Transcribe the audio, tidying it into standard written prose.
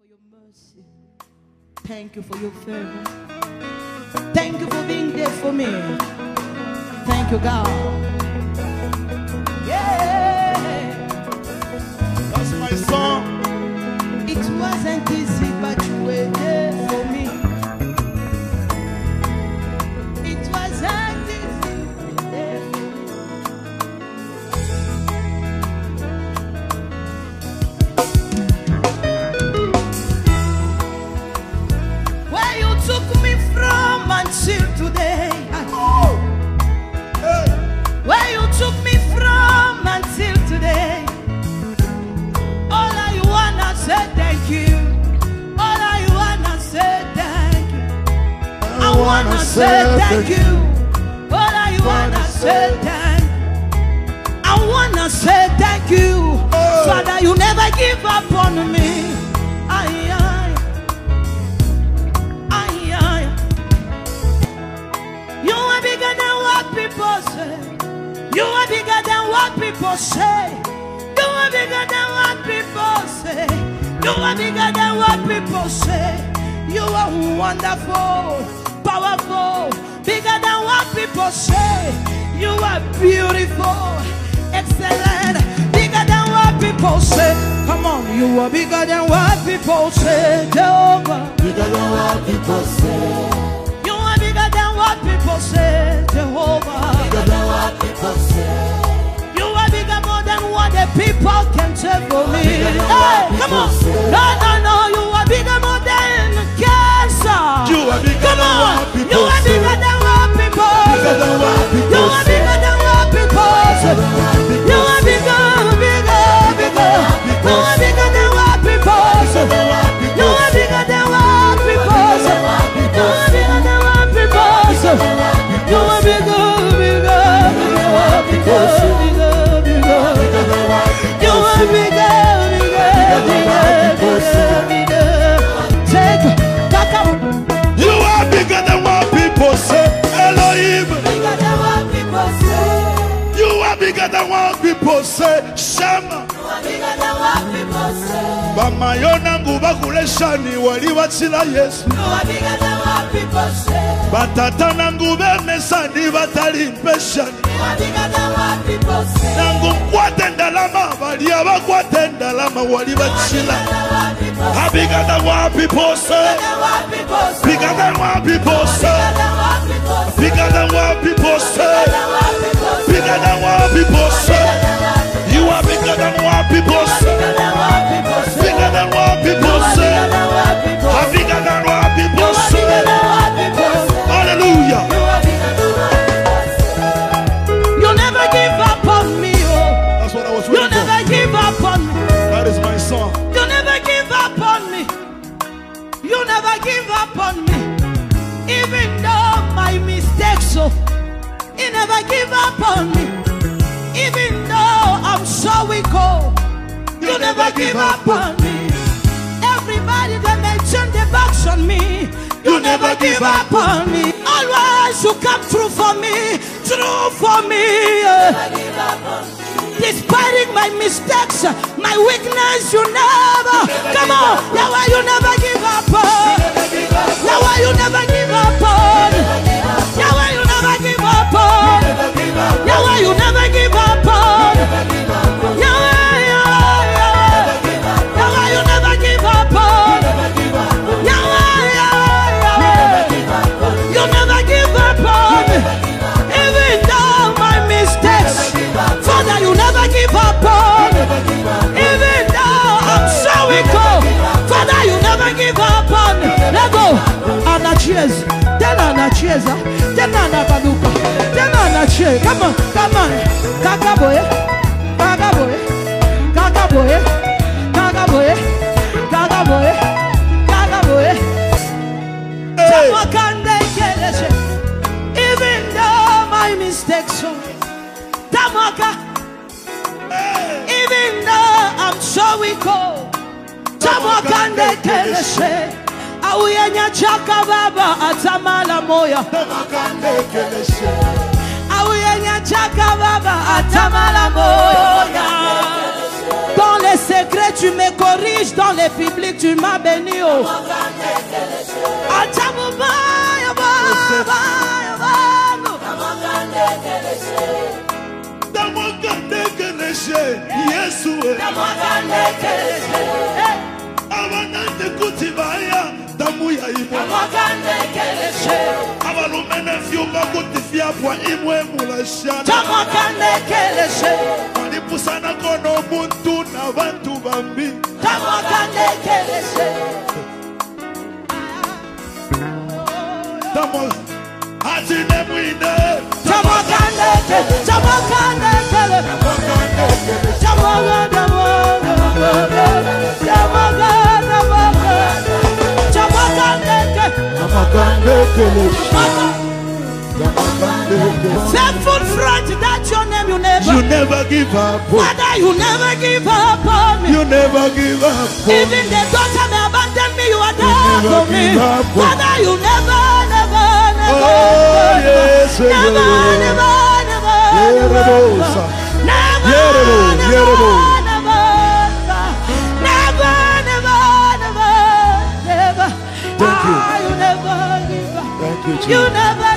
your mercy. Thank you for your favor. Thank you for being there for me. Thank you, God. Yeah. That's my song. It wasn't easy, but you were there for me. It wasn't easy, you were there for me. Where you took me from until today. Where you took me from until today. All I wanna say thank you. All I wanna say thank you. I wanna say thank you. All I wanna say thank you. I wanna say thank you. Father, you never give up on me. Aye, aye. Aye, aye. You are bigger than what people say. You are bigger than what people say. You are bigger than what people say. You are bigger than what people say. You are wonderful, powerful, bigger than what people say. You are beautiful, excellent, bigger than what people say. Come on, you are bigger than what people say. Jehovah, Bigger than what people say. you are bigger than what people say. Jehovah, Bigger than what people say. you are bigger more than what the people can say for me. Hey, come on. No, no, no. You are bigger more than cancer. You are bigger Come than on. what people You are say. bigger than what people Bigger than what people You are say. bigger than what people say. You are bigger, bigger, bigger. You are bigger than what people say. You are bigger than what people say. You are bigger than what people say. You are bigger, bigger, bigger, bigger, bigger. You are bigger, bigger, bigger. Take back up. You are bigger than what people say. Elohim. Bigger than what people say. You are bigger than what people say. Shama. You are bigger than what people say. Bamayona nguba kuleshani wali wachila Yesu. You are bigger than what people say. Batata nangube mesani batali mpeshani. You are bigger than what people say. Nangu kwate ndalama bali abakwate ndalama wali wachila. I'm bigger than what people say. Bigger than what people say. Bigger than what people say. Bigger than what people say. You are bigger than what people say. Bigger than what people say. I'm bigger than what people say. Hallelujah. You never give up on me, oh. That's what I was You waiting for. never give up on me. That is my song. You never give up on me. You never give up on me. Even though my mistakes, so you never give up on me. Even though I'm so weak, oh, you never give up on me. Everybody that may turn their backs on me, you never give up on me. Always you come through for me, true for me. Despite my mistakes, my weakness, you never. Come on, Yahweh, you never give up on. Yahweh, you never give up on. Yahweh, you never give up on. Yahweh, you never give up on. Yahweh, Yahweh, you never give up on. Yahweh, you never give up on. Even though my mistakes, Father, you never give up on. Even though I'm so weak, Father, you never give up on. Let go. Anna cheers. Then Anna cheers. Then Anna baluka. Then Anna cheers. Come on, come on. Kaka boy. Kaka boy. Kaka boy. Kaka boy. Kaka boy. Kaka boy. Even though my mistakes, Tamaka. Even though I'm so weak, Tamaka ndekeleshe. Awuyenya chaka baba atamala moya. Awuyenya chaka baba atamala moya. Dans les secrets, tu me corriges. Dans les publics, tu m'as béni. Oh. Faithful friend, that's your name. You never give up. Father, you never give up on me. You never give up. Even the daughter may abandon me, you are there for me. Father, you never. Oh yes, never. You never